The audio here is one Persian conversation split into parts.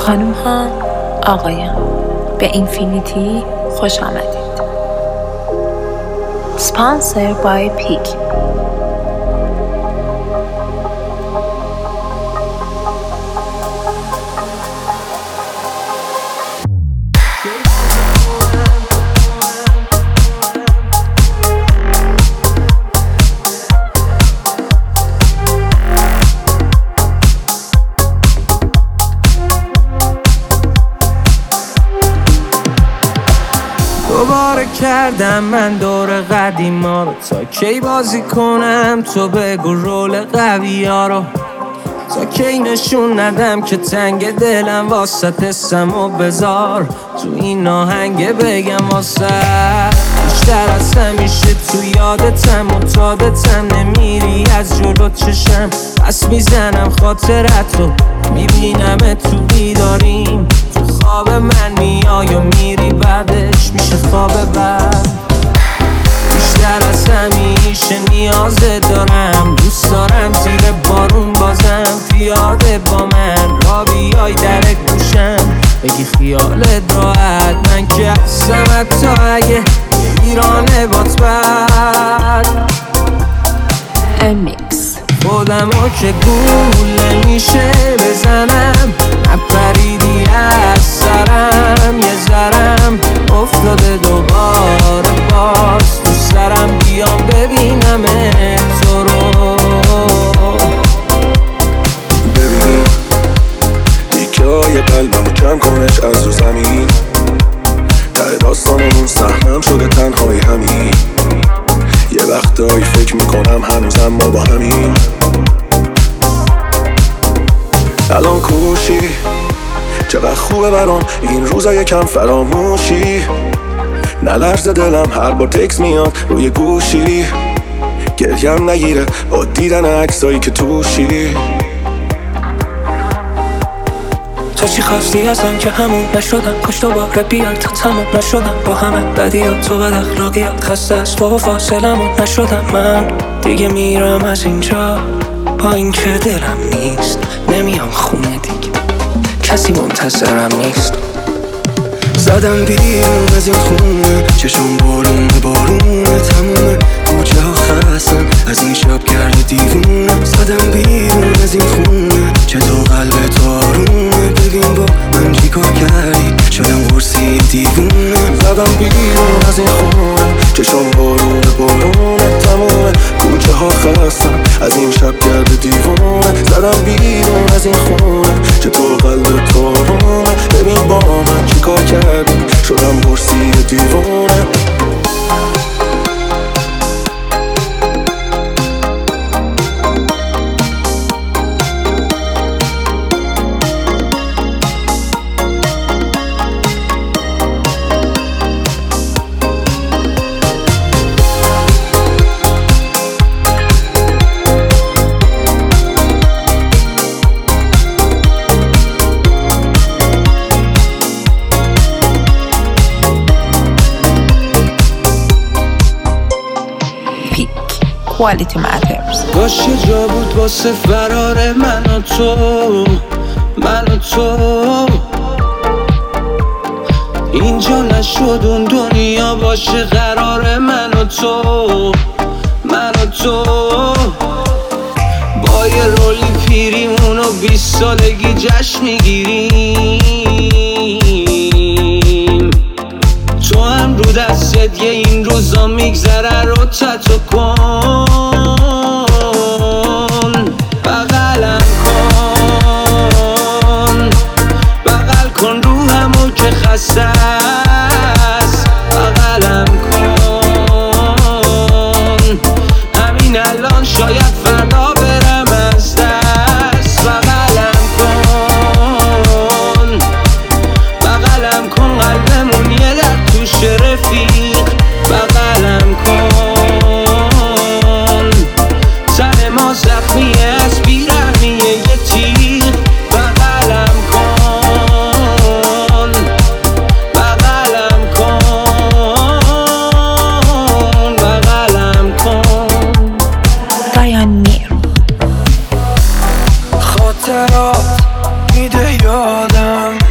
خانم ها، آقایان، به اینفینیتی خوش آمدید. Sponsored by پیک. دوباره کردم من دور قدیما رو، تا کی بازی کنم تو بگو رول قوی ها رو، تا کی نشون ندم که تنگ دلم واسه حسم و بذار تو این آهنگ بگم واسه بیشتر از همیشه تو یادتم معتادتم، نمیری از جلو چشم پس میزنم خاطرت رو، میبینم تو بیداریم تو خواب من میای و میری بعدش میشه خواب بعد. بیشتر از همیشه نیازت دارم، دوست دارم زیر بارون بازم پیاده با من را بیای در گوشم بگی خیالت راحت، من که هستم حتی اگه ایرانه بات بد. امیکس خودمو که گول نمیشه بزنم، نپریدی از سرم یه ذرم افتاده دوباره باز تو سرم، بیام ببینم تو رو. ببین دیگه قلبمو کم کنش از رو زمین، ته داستانمون سهمم شده تنهایی همین، یه وقتایی فکر میکنم هنوزم ما با همین. الان کوشی چقدر خوبه برام این روزا یکم فراموشی، نلرزه دلم هر بار تکس میاد روی گوشی، گریم نگیره با دیدن عکسایی که توشی. تو چی خواستی ازم که همون نشدم، کاش دوباره بیاد تا تموم نشدم با همه بدیات تو بد اخلاقیات، خسته از تو و فاصلمون نشدم من دیگه، میرم از اینجا با این که دلم نیست، نمیام خونه دیگه کسی منتظرم نیست. زدم بیرون از این خونه چشم بارون به بارونه، تمومه کوچه ها خستن از این شب کرده دیوونه. زدم بیرون از این خونه چطور قلب تو آرومه، ببین با من چی کار کردی شدم قرصی دیوونه. زدم بیرون از این خونه چشم بارون به بارونه، تمومه کوچه ها خستن از این شب کرده دیوونه. زدم بیرون از این خونه چطور قلب تو آرومه، ببین با من چی کار کردی شدم قرصی دیوونه. Quality matters. کاش یه جا بود واسه فرار من و تو، اینجا نشد اون دنیا باشه قرار من و تو، با یه رولی پیریمون و 20 سالگی جشن میگیریم، تو هم رو دستت یه این روزا میگذره رو تتو کن، بغلم کن روحمو که خسته است، بغلم کن همین الان شاید فردا برم از دست، بغلم کن قلبمون یه در توش رفیق، بغلم کن تن ما زخمیه از بیرحمیه یه تیغ، بغلم کن دایان میر. خاطرات میده یادم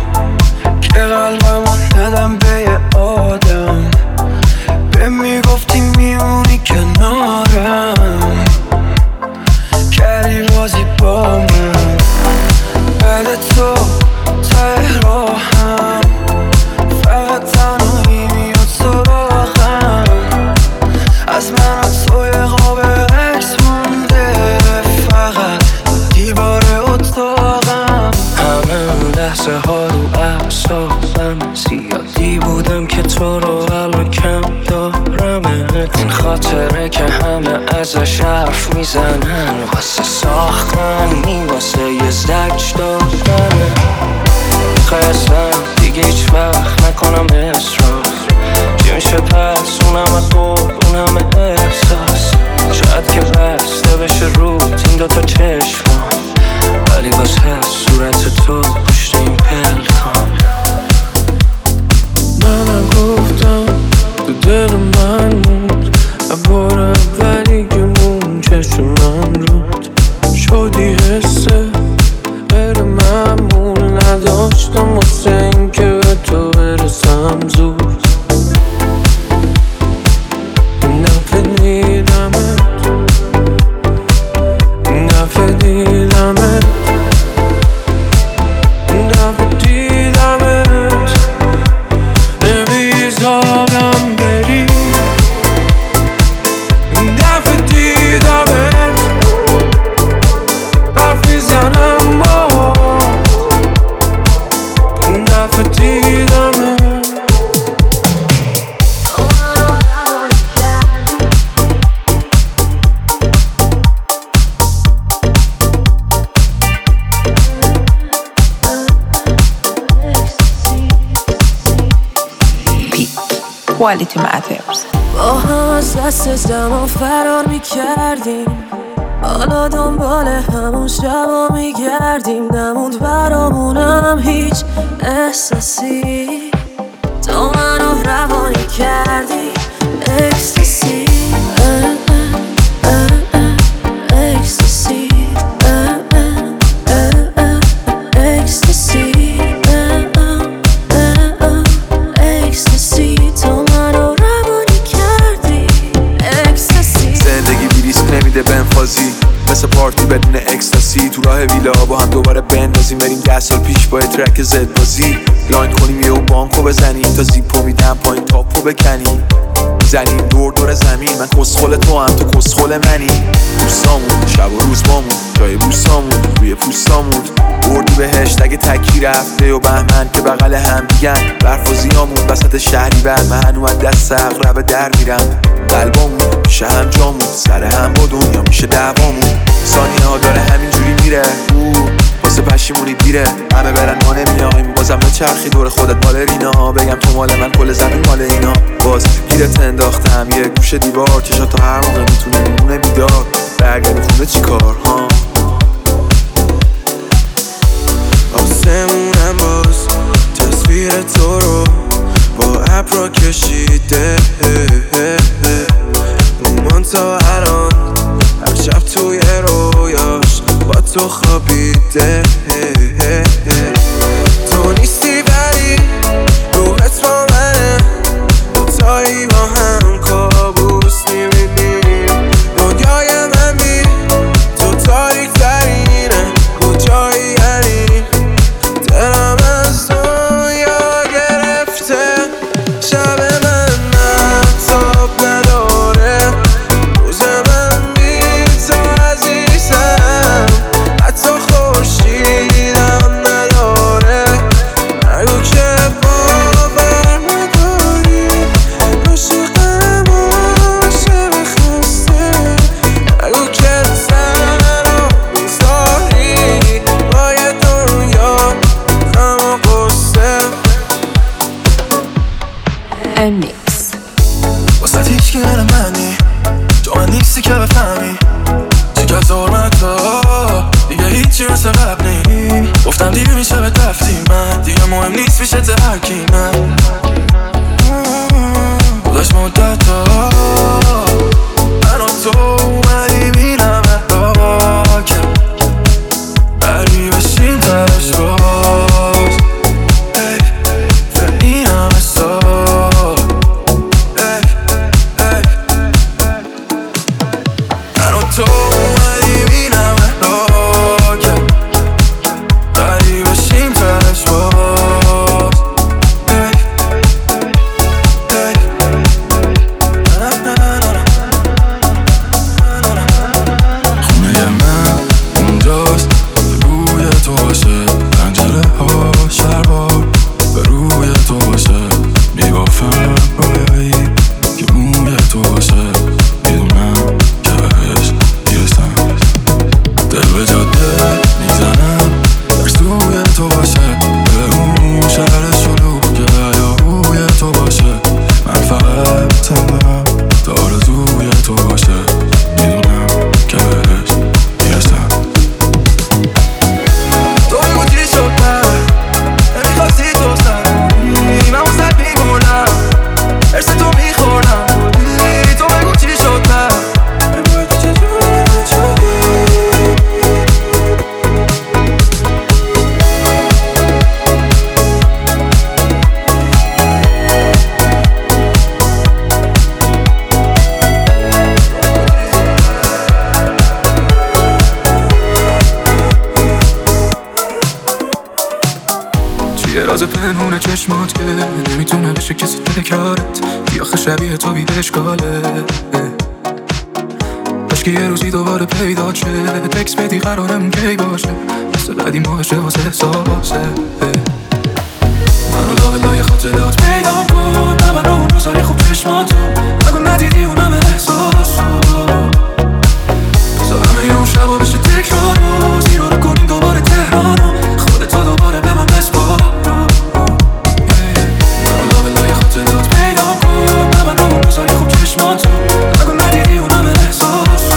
من واسه ساختن واسه یه زج دادنه. خواستم دیگه هیچ وقت نکنم اصرار. چی میشه پس اونم قرب اونم احساس. شاید که بسته بشه رو این دوتا چشمم، ولی باز هست صورت تو پشت این پلکان. منم گفتم تو دل من موند بار اولی که مون چشم من رود شدی حسه غیر معمول نداشتم واسه این که به تو برسم زود. نفع دیدمت نفع دیدمت نفع دیدمت نمیذارم بری. دفعه دیدمت حرف میزنم با دفعه دیدمت. Quality Matters. با هم از دست زمان فرار میکردیم، حالا دنبال همون شبا میگردیم. نموند برامونم هیچ احساسی، تو منو روانی کردی اکستاسی. اکستاسی اکستاسی اکستاسی تو منو روانی کردی اکستاسی. زندگی بی ریسک نمیده بنفازی، مثل پارتی بدون اکستاسی. تو راه ویلا با هم دوباره بندازیم، بریم 10 سال پیش با ترک زد بازی. لاین کنیم یه اون بانکو بزنیم تا زیپو میدم پایین تاپو بکنیم. میزنیم دور دور زمین، من کسخل تو هم تو کسخل منی. دوستامون شب و روز بامون جای بوسامون روی پوستامون. بردی بهشت اگه تکی رفته و بهمن که بغل هم دیگن. برف و زیامون وسط شهری بر من هنو از دست اقربه در میرم. قلبامون میشه هم جامون، سر هم با دنیا میشه دعوامون. ثانیه ها داره همینجوری میره واسه پشیمونی دیره. همه برن ما نمیایم، بازم بچرخی دور خودت بالرینا ها. بگم تو مال من کل زمین مال اینا. باز گیرت انداختم یه گوشه دیوار، چشا تو هر موقع میتونه میمونه بیدار. برگردی خونه چی کار ها. آسمونم باز تصویر تو رو با ابرا کشیده. مومان تا الان هر شب توی رویاش با تو خوابیده. تو نیستی ولی روحت با منه، دوتایی با هم کابوس میبینیم. دنیای من بی تو تاریک ترینه، کجایی یعنی دلم از دنیا گرفته. شب من مهتاب نداره، روز من بی تو عزیزم. حتی خورشیدم نداره، نگو که باور نداری. عاشقم عاشق خسته، نگو که تنها میذاری با یه دنیا غم و غصه. And mix. واسه هیچ که غیر منی، جا من نیستی که بفهمی چی که زرمتا دیگه هیچی مثل قبل نی. گفتم دیگه میشه به دفتی من، دیگه مهم نیست میشه تحکی من. گذاشت مدت ها من و تو اومدی بینم احراکم، بری بشیم ترش باز. این همه سال من و تو اومدی بینم احراکم، بری بشیم ترش باز. خونه من اونجاست به بوی تو باشه، پنجره ها شلوار به روی تو باشه. میبافم رویایی که موی تو باشه، میدونم که بهش میرسم. راز پنهون چشمات که نمیتونه بشه کسی دکارت بیاخه شبیه تو بی اشکاله که یه روزی دوباره پیدا شه تکس بدی قرارم کی باشه مثل قدیم باشه واسه احساسه منو لای خاطرات پیدا کن من رو اون روزای خوب چشماتو نگو ندیدی اونم احساسو بذار همه اون شبا بشه تکرارو زیرو رو کنیم دوباره تهرانو خودتو دوباره به من بسپارو منو لای خاطرات پیدا کن من رو اون روزای خوب چشماتو نگو ندیدی اونم احساسو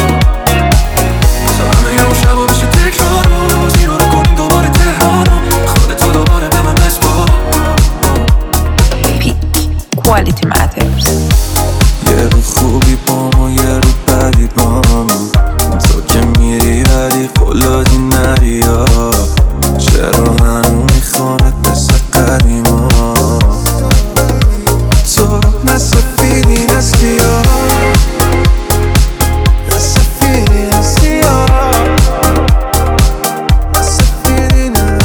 Quality Matters. یه رو خوبی با ما یه رو بدی با تو که میری ولی قلادی نری چرا منو میخوانت مثل قدیما تو نه سفیدی نه سیاه نه سفیدی نه سیاه نه سفیدی نه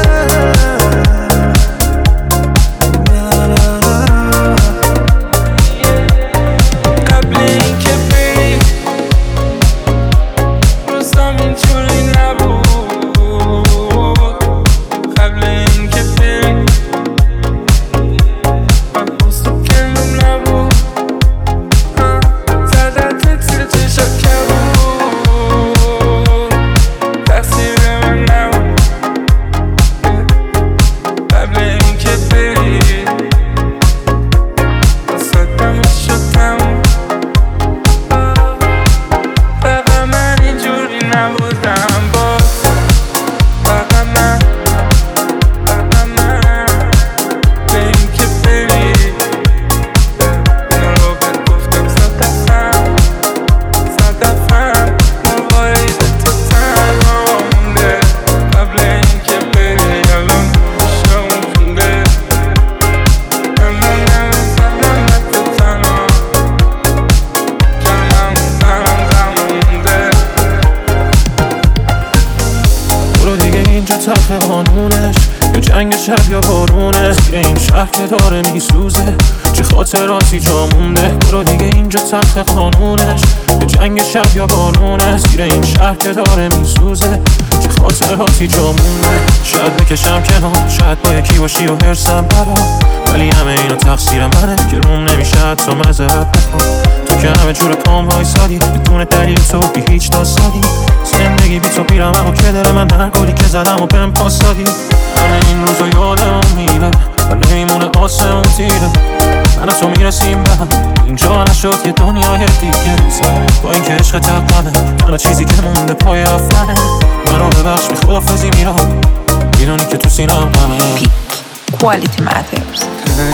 تلخ قانونش یا جنگ شب یا بارونه زیر این شهر که داره میسوزه چه خاطراتی جا مونده برو دیگه اینجا تلخ قانونش یا جنگ شب یا بارونه زیر این شهر که داره میسوزه چه خاطراتی جا مونده شاید بکشم کنار شاید با یکی باشی و هرسم برا ولی همه اینا تقصیر منه که روم نمیشه حتی معذرت بخوام تو که همه جور پام وایسادی بدون دلیل تو بی هیچ داستانی زندگی بی تو پیرم اما که دل من هر گلی که زدم و بهم پاس دادی همه این روزا یادم میره و نمیمونه آسمون تیره من و تو میرسیم به هم اینجا نشد یه دنیای دیگه با این که عشق تقنه تنها چیزی که مونده پای رفتنه منو ببخش بی خدافزی میرم میدونی که تو سینم همه Quality Matters.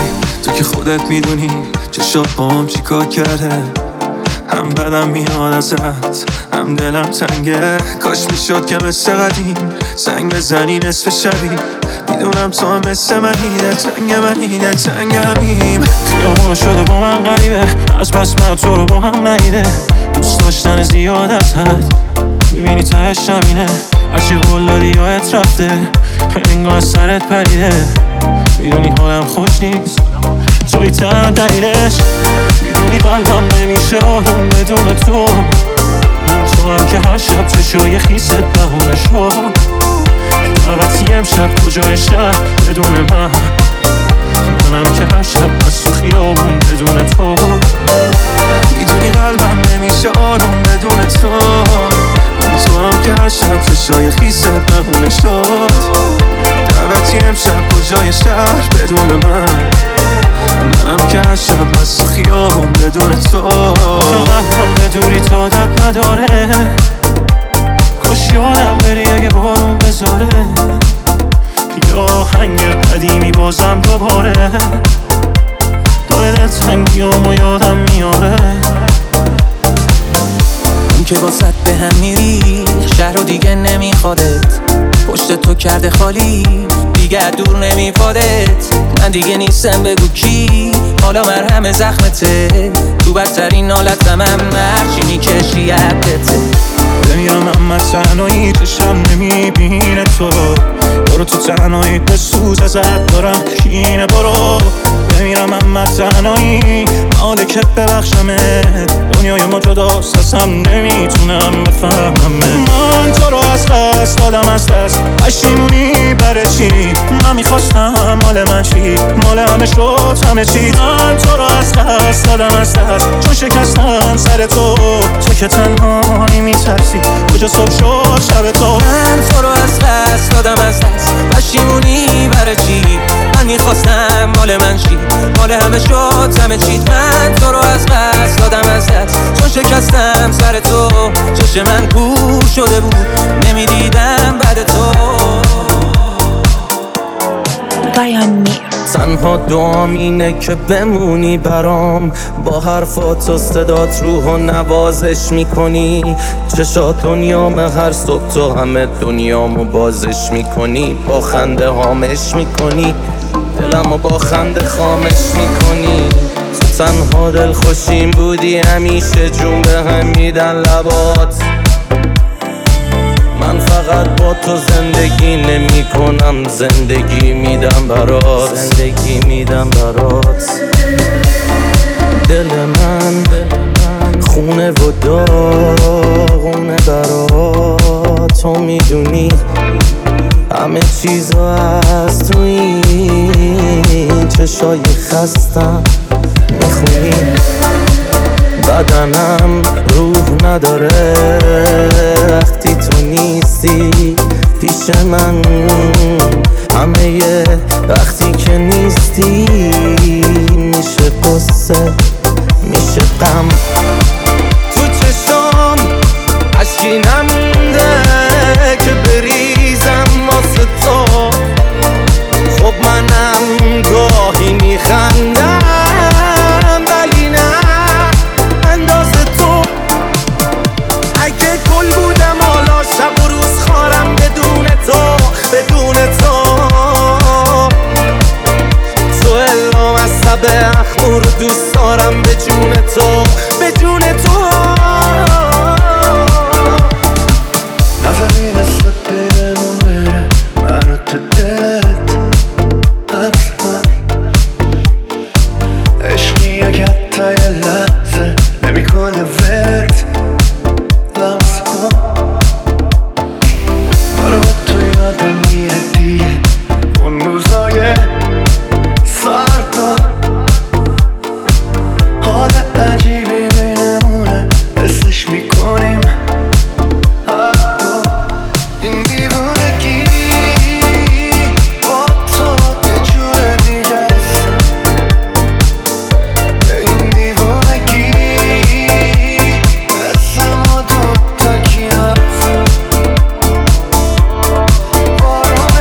تو که خودت میدونی چشات با هم چی کار کرده هم بدم میاد ازت هم دلم تنگه کاش میشد که مثل قدیم زنگ بزنی نصف شبی میدونم تو هم مثل منی دل تنگ همیم خیابون شده با من غریبه از بس من تو رو با هم نیده دوست داشتن زیاد از حد میبینی تهش همینه هرچی قول دادی یادت رفته انگار سرت پریده میدونی حالم خوش نیست توی تن دلیلش میدونی قلبم نمیشه آروم بدون تو تو هم که هر شب چشای خیست بهونه شو فقط امشب کجای شهر بدون منم که هر شب از تو خیابون بدون تو میدونی قلبم نمیشه آروم بدون تو هم که هر شب چشای خیست بهونه شد دعوتی امشب کجای شهر بدون منم که هر شب از خیابون بدون تو قلبم بدوری تا درد نداره کاش یادم بری اگه بارون بذاره یا آهنگ قدیمی بازم دوباره داره دلتنگیامو یادم میاره اون که واسط به هم میری شهر رو دیگه نمیخوادت پشت تو کرده خالی دیگه دور نمیپادت من دیگه نیستم بگو کی حالا مرهم زخمته تو بدترین حالتم هرچی میکشی یدته بمیرم اما تنهایی چشم نمیبینه تو برو تو تنهایی بسوز ازت دارم کینه برو بمیرم اما تنهایی مالکت ببخشمت دنیای ما جداست ازم نمیتونم بفهمم من تو رو از دست دادم از دست پشیمونی برای چی من میخواستم مال من چی مال همه شد همه چی من تو رو از دست دادم از دست چون شکستم سر تو که تنهایی میترسی کجا صبح شد شب تو من تو رو از دست دادم از دست پشیمونی برای چی من میخواستم مال من چی مال همه شد همه چی من تو رو از دست دادم از دست چون شکستم سر تو چشم من کور شده بود نمیدیدم بعد تو تنها دعام اینه که بمونی برام با حرفات و صدات روح و نوازش میکنی چشات دنیام هر صبح تو همه دنیامو بازش میکنی با خنده هامش میکنی دلمو با خنده خامش میکنی تو تنها دل خوشیم بودی همیشه جون به هم میدن لبات من فقط با تو زندگی نمی کنم زندگی میدم برات دل من خونه و داغونه برات تو میدونی همه چیزا از تو این چشای خستم میخونی بدنم روح نداره وقتی تو نیستی پیش من همه وقتی که نیستی میشه قصه میشه غم تو چشام عشقی نمونده که بریزم واسه تو خب منم گاهی میخندم ولی نه اندازه تو اگه گل بودم حالا شب و روز خارم بدون تو تو الهام از سب اخمور دوست دارم به جون تو نظری مثل پیمون بره منو تو دلت حتما عشقی اگه تا یه لحظه نمیکنه ورد لمس کن برو با تو یادم میره دیگه اون روزای سردا حال عجیبی بینمونه حسش میکنیم حتی این دیوونگی با تو یه جور دیگه است این دیوونگی مثل ما دوتا کی هست بارون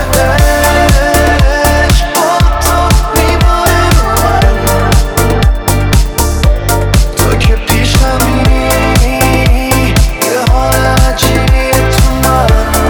عشق با تو میباره تو که پیشمی یه حال عجیبی تو من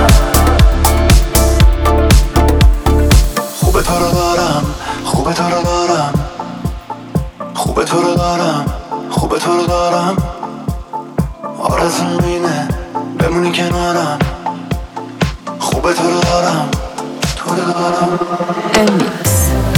خوبه تو رو دارم خوبه تو رو دارم خوبه تو رو دارم خوبه تو رو دارم آرزوم اینه بمونی کنارم خوبه تو رو دارم تو رو دارم الميكس